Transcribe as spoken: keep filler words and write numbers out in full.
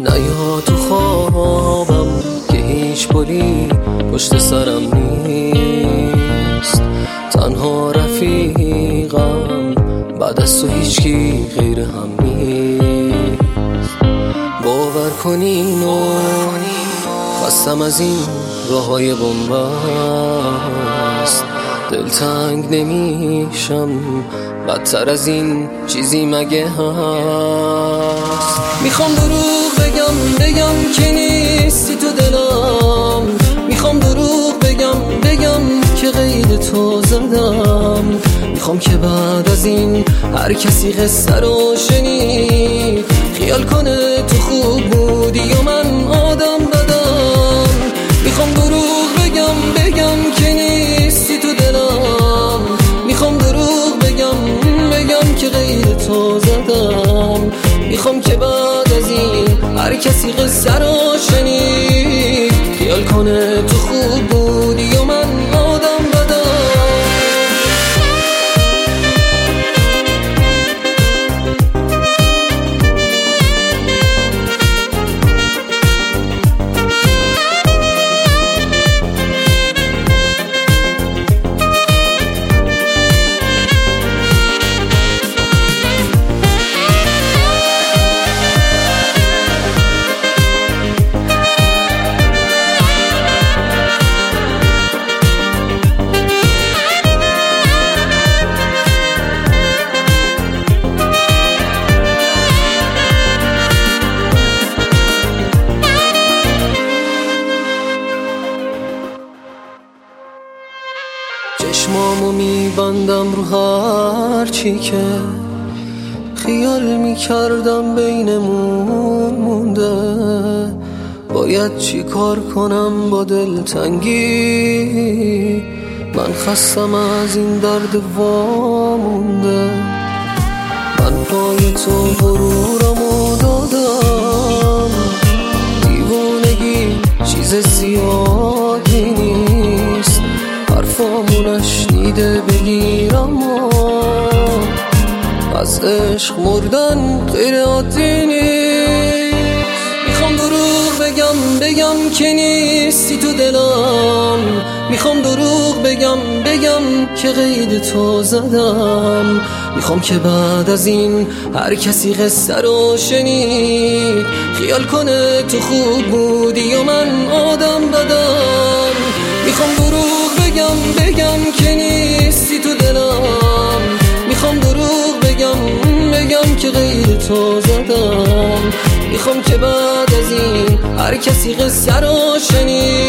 نیا تو خوابم که هیچ پلی پشت سرم نیست. تنها رفیقم بعد از تو هیچکی غیر هم نیست. باور کنین و خستم از این راههای بنبست. دلتنگ نمیشم بدتر از این چیزی مگه هست؟ میخوام دروغ بگم بگم که نیستی تو دلم. میخوام دروغ بگم بگم که غیر تو زدم. میخوام که بعد از این هر کسی قصه رو شنید خیال کنه تو خوب بودی و من آدم بدم. میخوام دروغ بگم بگم که نیستی تو دلم. میخوام دروغ بگم بگم که غیر تو زدم. میخوام که بعد از این هر کسی قصه رو شنید خیال کنه تو خوب بودی و من آدم بدم. چشمامو میبندم رو هر چی که خیال میکردم بینمون مونده. باید چی کار کنم با دلتنگی؟ من خستم از این درد وامونده. من پای تو غرورمو دادم. دیوانگی چیز زیادی نیست. حرفامو نشنیده بگیرم و از عشق مردن غیر عادی نیست. میخوام دروغ بگم بگم که نیستی تو دلم. میخوام دروغ بگم بگم که غیر تو زدم. میخوام که بعد از این هر کسی قصه رو شنید خیال کنه تو خوب بودی و من آدم بدم. میخوام دروغ بگم بگم که نیستی تو دلم. میخوام دروغ بگم بگم که غیر تو زدم. میخوام که بعد از این هر کسی قصه رو شنید